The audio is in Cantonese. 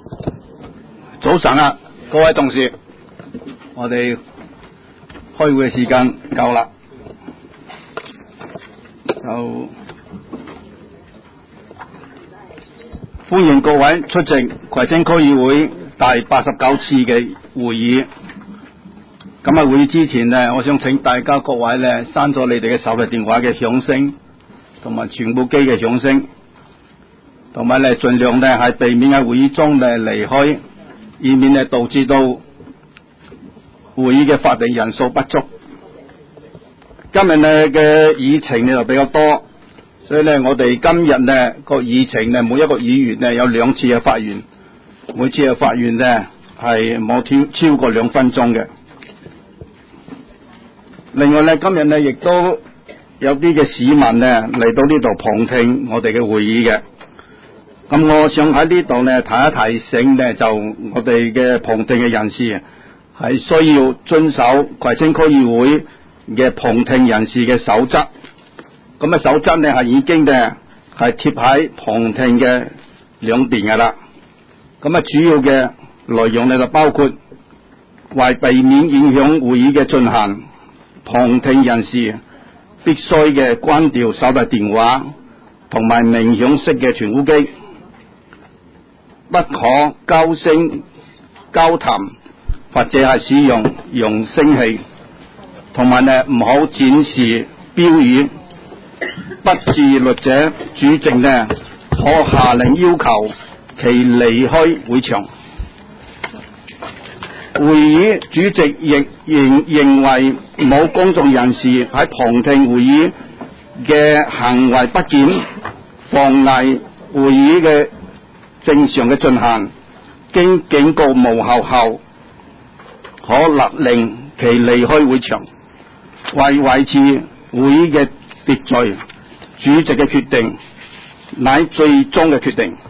早晨啊，各位同事，我哋開會嘅時間夠啦，就歡迎各位出席葵青區議會第89次嘅會議。咁喺會議之前呢，我想請大家各位呢刪咗你哋嘅手提電話嘅響聲，同埋傳呼機嘅響聲，同埋呢盡量呢係避免喺會議中呢離開，以免呢導致到會議嘅法定人數不足。今日呢嘅議程呢就比較多，所以呢我哋今日呢個議程呢，每一個議員呢有2次嘅發言，每次嘅發言呢係冇超過2分鐘嘅。另外呢，今日呢亦都有啲嘅市民呢嚟到呢度旁聽我哋嘅會議嘅。咁我想喺呢度呢提醒呢，就我哋嘅旁聽嘅人士係需要遵守葵青區議會嘅旁聽人士嘅守則。咁啊守則呢係已經呢係貼喺旁聽嘅兩邊噶啦。咁啊主要嘅內容呢就包括為避免影響會議嘅進行，旁聽人士必須嘅關掉手提電話同埋鳴響式嘅傳呼機，不可高聲交談或者係使用揚聲器，同埋呢唔好展示標語。不自律者主席呢可下令要求其離開會場。會議主席亦認為冇公眾人士喺旁聽會議嘅行為不檢，妨礙會議嘅正常嘅進行，經警告無效後，可勒令其離開會場。為維持會議嘅秩序，主席嘅決定乃最終嘅決定。